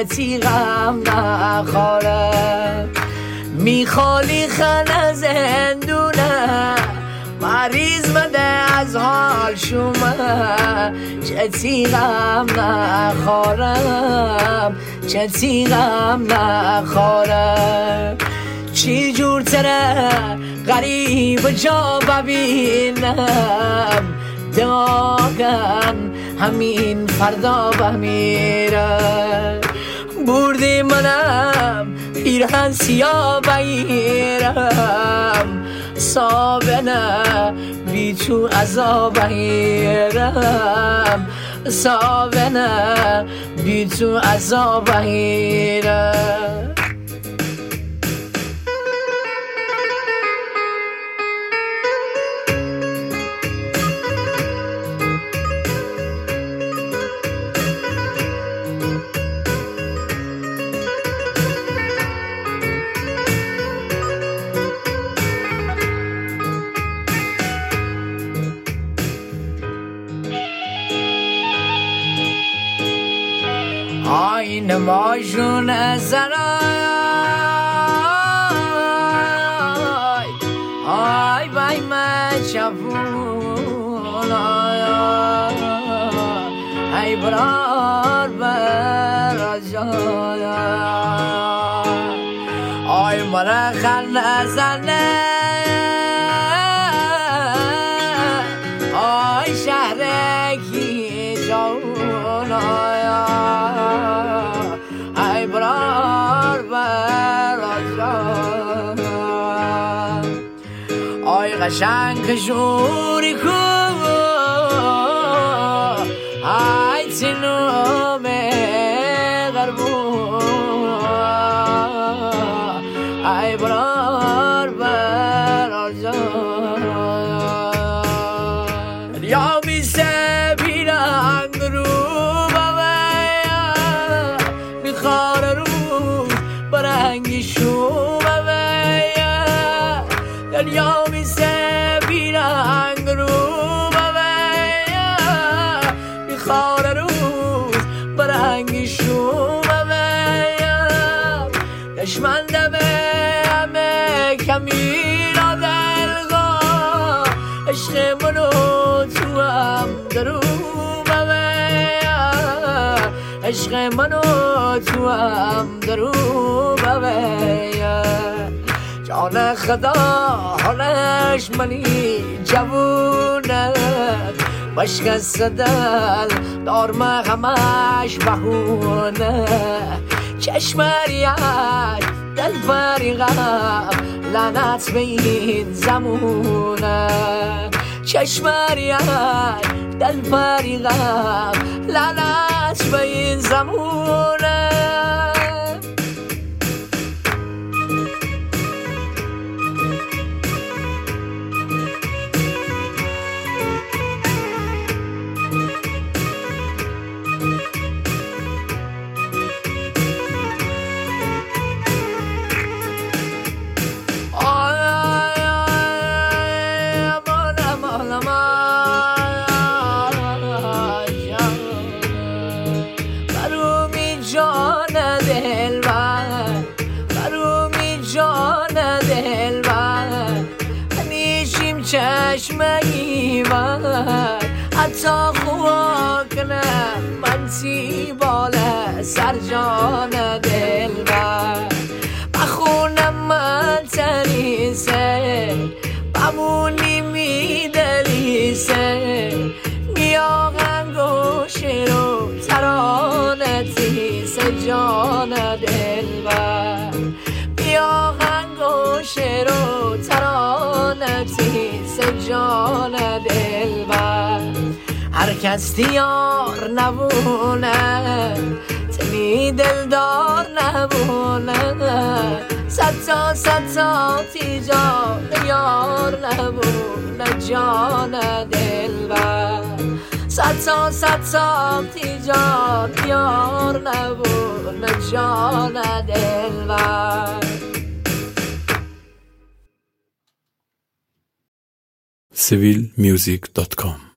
چه تیغم نخوره میخوالی خانه زندونه مریض بده از حال شما چه تیغم نخورم چه تیغم نخورم چی جور تره غریب جا ببینم داغم همین فردا بمیره بردی منم پیرهن سیاه بگیرم سابنه بی تو عذاب بگیرم سابنه بی تو عذاب بگیرم آین ماشون زرای آی بای مچفون ای برار برازای آی مرخل نزنه آی شهرکی جون ای برار برازای آی قشنگ شوری کو ای تنوم غربو ای برار برازای یا میسه بیرنگ رو خار رو برنگی شو ببیا دنیا میسه بیرنگ رو ببیا خار رو برنگی شو ببیا دشمن دمه همه کمی را دلگا عشق منو تو هم درو عشق منو تو هم درو ببیا جان خدا حالش منی جوونه بشکست دل دارم همش بهونه چشمریت دل فریقم لعنت به این زمونه چشمریت دل فریقم لعنت به این زمونه چشمگی من حتی خواه کنم من سی باله سر جان دل من بخونم من تریسه بمونی میدلیسه میاغم گوشه رو ترانتی سه جان دل من میاغم گوشه رو ترانتی جان دل بر هر کس دیار نبونه تنی دلدار نبونه صد تا تیجان یار نبونه جان دل بر صد تا تیجان یار نبونه جان دل بر civilmusic.com